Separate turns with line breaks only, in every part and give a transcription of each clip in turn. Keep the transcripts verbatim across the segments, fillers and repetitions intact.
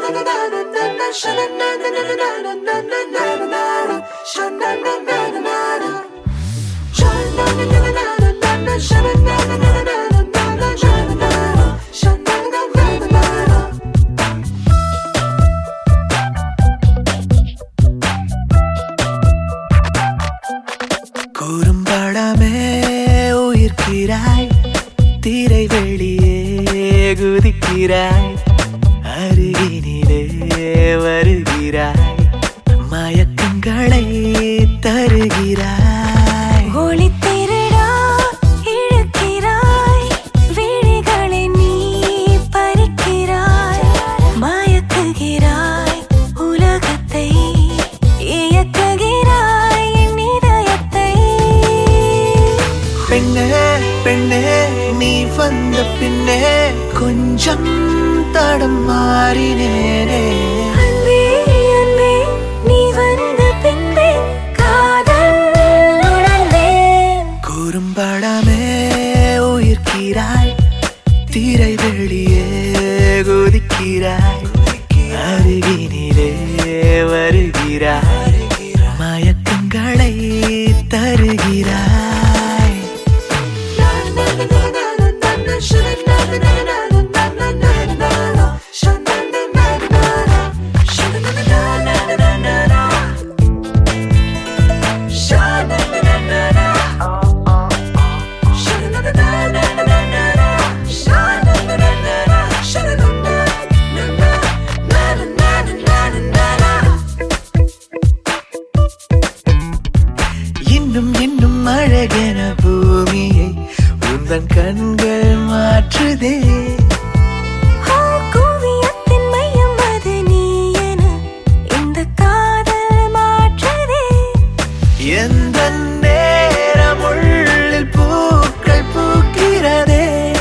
குறும்படமே உயிர்க்கிறாய், திரை வெளியே குதிக்கிறாய், அருகினிலே வருகிறாய், மயக்கங்களை தருகிறாய்.
ஒளி திருடா இழுக்கிறாய், விழிகளை நீ பறிக்கிறாய், மயக்குகிறாய், உலகத்தை இயக்குகிறாய், என் இதயத்தை.
பெண்ணே பெண்ணே நீ வந்த பின்னே கொஞ்சம் தடம் மாறினேனே.
அன்பே அன்பே நீ வந்த பின்பே காதல் உணர்ந்தேன்.
குறும்படமே உயிர்க்கிறாய், திரை வெளியே குதிக்கிறாய், அருகினிலே வருகிறாய், மயக்கங்களை தருகிறாய். இன்னும் இன்னும் அழகென பூமியை உந்தன் கண்கள் மாற்றுதே.
கோவியத்தின் மையம் அது நீ என இந்த காதல் மாற்றுதே.
எந்த நேரம் உள்ளில் பூக்கள் பூக்கிறதே.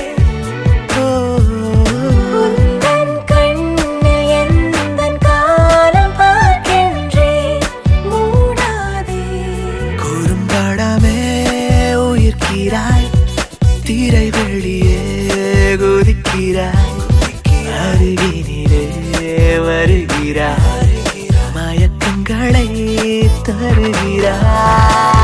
உந்தன் கண்ணில் எந்தன் காலம் பார்க்கின்றேன், மூடாதே.
குறும்படமே உயிர்க்கிறாய், திரை வெளியே குதிக்கிறாய், அருகினிலே வருகிறாய், மயக்கங்களை தருகிறாய்.